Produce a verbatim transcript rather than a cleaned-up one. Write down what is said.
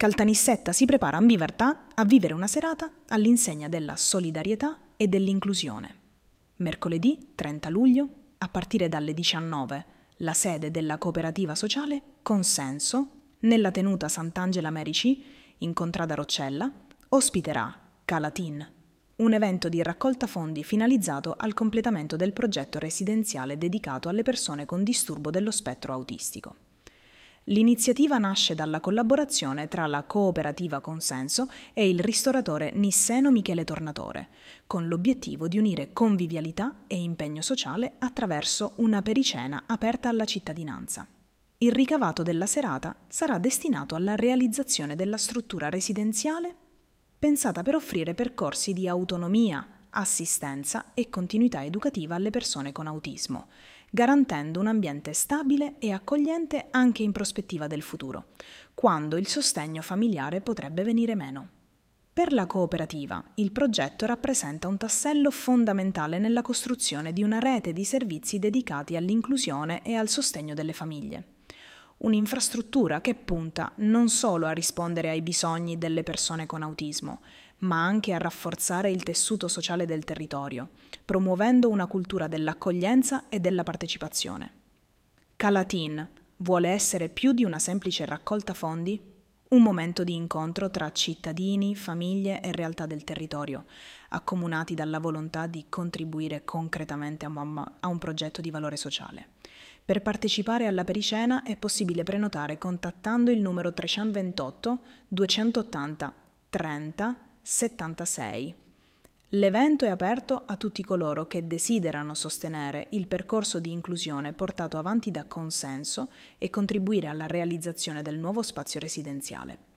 Caltanissetta si prepara in vivertà a vivere una serata all'insegna della solidarietà e dell'inclusione. Mercoledì trenta luglio, a partire dalle diciannove, la sede della cooperativa sociale Consenso, nella tenuta Sant'Angela Merici, in Contrada Roccella, ospiterà Calatin, un evento di raccolta fondi finalizzato al completamento del progetto residenziale dedicato alle persone con disturbo dello spettro autistico. L'iniziativa nasce dalla collaborazione tra la cooperativa Consenso e il ristoratore nisseno Michele Tornatore, con l'obiettivo di unire convivialità e impegno sociale attraverso una pericena aperta alla cittadinanza. Il ricavato della serata sarà destinato alla realizzazione della struttura residenziale pensata per offrire percorsi di autonomia, assistenza e continuità educativa alle persone con autismo, garantendo un ambiente stabile e accogliente anche in prospettiva del futuro, quando il sostegno familiare potrebbe venire meno. Per la cooperativa, il progetto rappresenta un tassello fondamentale nella costruzione di una rete di servizi dedicati all'inclusione e al sostegno delle famiglie. Un'infrastruttura che punta non solo a rispondere ai bisogni delle persone con autismo, ma anche a rafforzare il tessuto sociale del territorio, promuovendo una cultura dell'accoglienza e della partecipazione. Calatin vuole essere più di una semplice raccolta fondi, un momento di incontro tra cittadini, famiglie e realtà del territorio, accomunati dalla volontà di contribuire concretamente a un progetto di valore sociale. Per partecipare alla pericena è possibile prenotare contattando il numero trecentoventotto duecentottanta trenta settantasei. L'evento è aperto a tutti coloro che desiderano sostenere il percorso di inclusione portato avanti da Consenso e contribuire alla realizzazione del nuovo spazio residenziale.